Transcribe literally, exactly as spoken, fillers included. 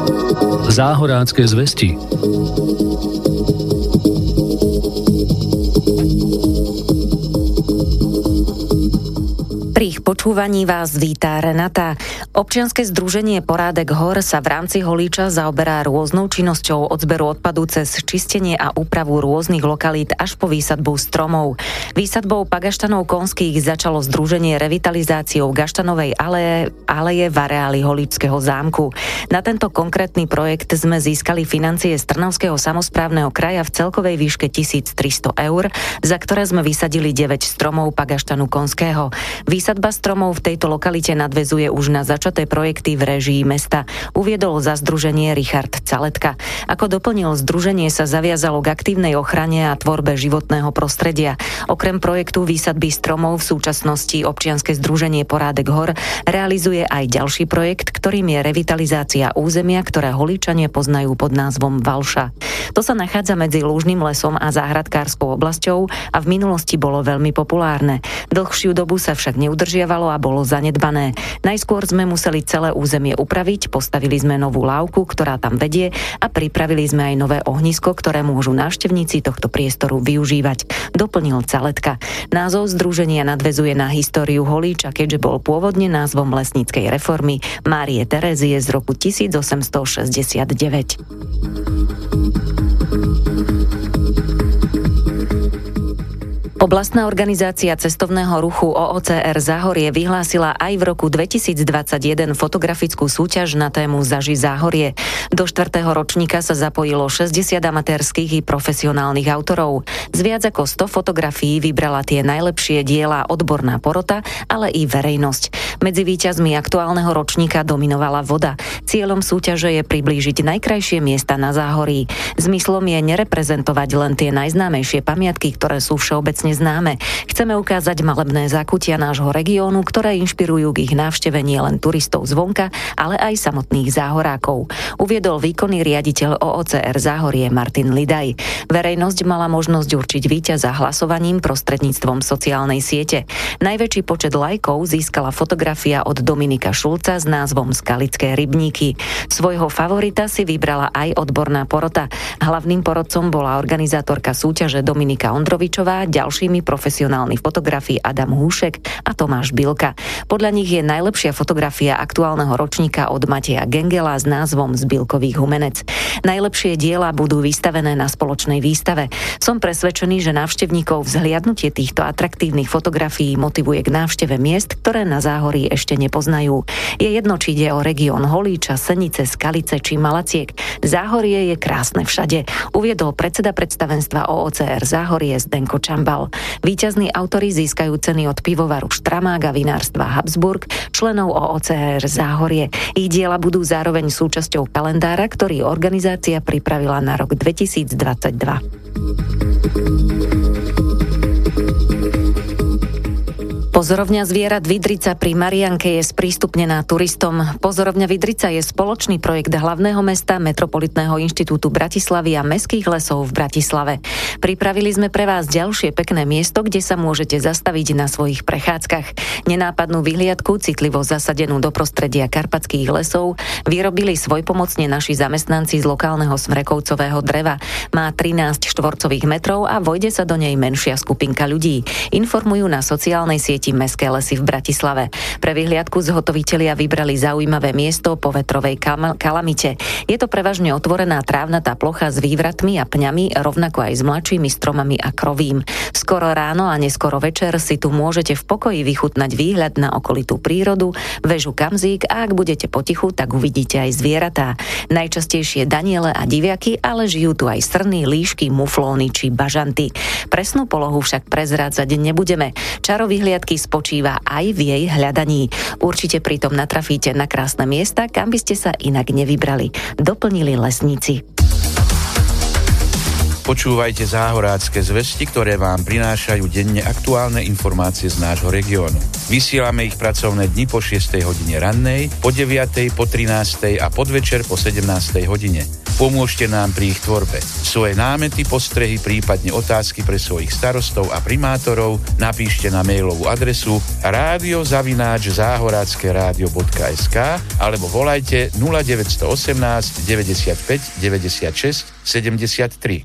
Záhorácké zvesti. Pri ich počúvaní vás vítá Renata. Občianske združenie Porádek hor sa v rámci Holíča zaoberá rôznou činnosťou od zberu odpadu cez čistenie a úpravu rôznych lokalít až po výsadbu stromov. Výsadbou pagaštanov konských začalo združenie revitalizáciou Gaštanovej aleje, aleje v areáli Holíčskeho zámku. Na tento konkrétny projekt sme získali financie z Trnavského samosprávneho kraja v celkovej výške tisíctristo eur, za ktoré sme vysadili deväť stromov pagaštanu konského. Výsadba stromov v tejto lokalite nadväzuje už na začaté projekty v réžii mesta, uviedol za združenie Richard Caletka. Ako doplnil, združenie sa zaviazalo k aktívnej ochrane a tvorbe životného prostredia. Okrem projektu výsadby stromov v súčasnosti občianske združenie Porádek hor realizuje aj ďalší projekt, ktorým je revitalizácia územia, ktoré Holíčania poznajú pod názvom Valša. To sa nachádza medzi Lúžnym lesom a záhradkárskou oblasťou a v minulosti bolo veľmi populárne. Dlhšiu dobu sa však neudržiavalo a bolo zanedbané. Najskôr sme museli celé územie upraviť, postavili sme novú lávku, ktorá tam vedie, a pripravili sme aj nové ohnisko, ktoré môžu návštevníci tohto priestoru využívať, doplnil Caletka. Názov združenia nadväzuje na históriu Holíča, keďže bol pôvodne názvom lesníckej reformy Márie Terézie z roku tisícosemstošesťdesiatdeväť. Oblastná organizácia cestovného ruchu ó ó cé er Záhorie vyhlásila aj v roku dvetisícdvadsaťjeden fotografickú súťaž na tému Zaži Záhorie. Do štvrtého ročníka sa zapojilo šesťdesiat amatérskych i profesionálnych autorov. Z viac ako sto fotografií vybrala tie najlepšie diela odborná porota, ale i verejnosť. Medzi víťazmi aktuálneho ročníka dominovala voda. Cieľom súťaže je priblížiť najkrajšie miesta na Záhorí. Zmyslom je nereprezentovať len tie najznámejšie pamiatky, ktoré sú všeobecne známe. Chceme ukázať malebné zákutia nášho regiónu, ktoré inšpirujú k ich návšteve nielen turistov zvonka, ale aj samotných záhorákov. Uviedol výkonný riaditeľ ó ó cé er Záhorie Martin Lidaj. Verejnosť mala možnosť určiť víťaza hlasovaním prostredníctvom sociálnej siete. Najväčší počet lajkov získala fotografia od Dominika Šulca s názvom Skalické rybníky. Svojho favorita si vybrala aj odborná porota. Hlavným porodcom bola organizátorka súťaže Dominika Ondrovičová, ďalší profesionálni fotografi Adam Húšek a Tomáš Bilka. Podľa nich je najlepšia fotografia aktuálneho ročníka od Mateja Gengela s názvom Zbilkový humenec. Najlepšie diela budú vystavené na spoločnej výstave. Som presvedčený, že návštevníkov vzhliadnutie týchto atraktívnych fotografií motivuje k návšteve miest, ktoré na Záhorí ešte nepoznajú. Je jedno, či ide o región Holíča, Senice, Skalice či Malaciek. Záhorie je krásne všade, uviedol predseda predstavenstva ó ó cé er Záhorie Zdenko Čambal. Víťazní autori získajú ceny od pivovaru Štramák a vinárstva Habsburg, členov ó ó cé er Záhorie. Ich diela budú zároveň súčasťou kalendára, ktorý organizácia pripravila na rok dvetisícdvadsaťdva. Pozorovňa zvierat Vydrica pri Marianke je sprístupnená turistom. Pozorovňa Vydrica je spoločný projekt hlavného mesta, Metropolitného inštitútu Bratislavy a Mestských lesov v Bratislave. Pripravili sme pre vás ďalšie pekné miesto, kde sa môžete zastaviť na svojich prechádzkach. Nenápadnú vyhliadku, citlivo zasadenú do prostredia karpatských lesov, vyrobili svojpomocne naši zamestnanci z lokálneho smrekovcového dreva. Má trinásť štvorcových metrov a vojde sa do nej menšia skupinka ľudí. Informujú na sociálnej sieti Mestské lesy v Bratislave. Pre vyhliadku zhotovitelia vybrali zaujímavé miesto po vetrovej kam- kalamite. Je to prevažne otvorená trávnatá plocha s vývratmi a pňami, rovnako aj s mladšími stromami a krovím. Skoro ráno a neskoro večer si tu môžete v pokoji vychutnať výhľad na okolitú prírodu, väžu Kamzík, a ak budete potichu, tak uvidíte aj zvieratá. Najčastejšie daniele a diviaky, ale žijú tu aj srny, líšky, muflóny či bažanty. Presnú polohu však prezrádzať nebudeme. Čaro vyhliadky spočíva aj v jej hľadaní. Určite pritom natrafíte na krásne miesta, kam by ste sa inak nevybrali, doplnili lesníci. Počúvajte Záhorácké zvesti, ktoré vám prinášajú denne aktuálne informácie z nášho regiónu. Vysielame ich pracovné dni po šiestej hodine rannej, po deviatej, po trinástej a podvečer po sedemnástej hodine. Pomôžte nám pri ich tvorbe. Svoje námety, postrehy, prípadne otázky pre svojich starostov a primátorov napíšte na mailovú adresu rádio zavináč záhorácké rádio bodka es ká alebo volajte nula deväť jedna osem deväťdesiatpäť deväťdesiatšesť sedemdesiattri.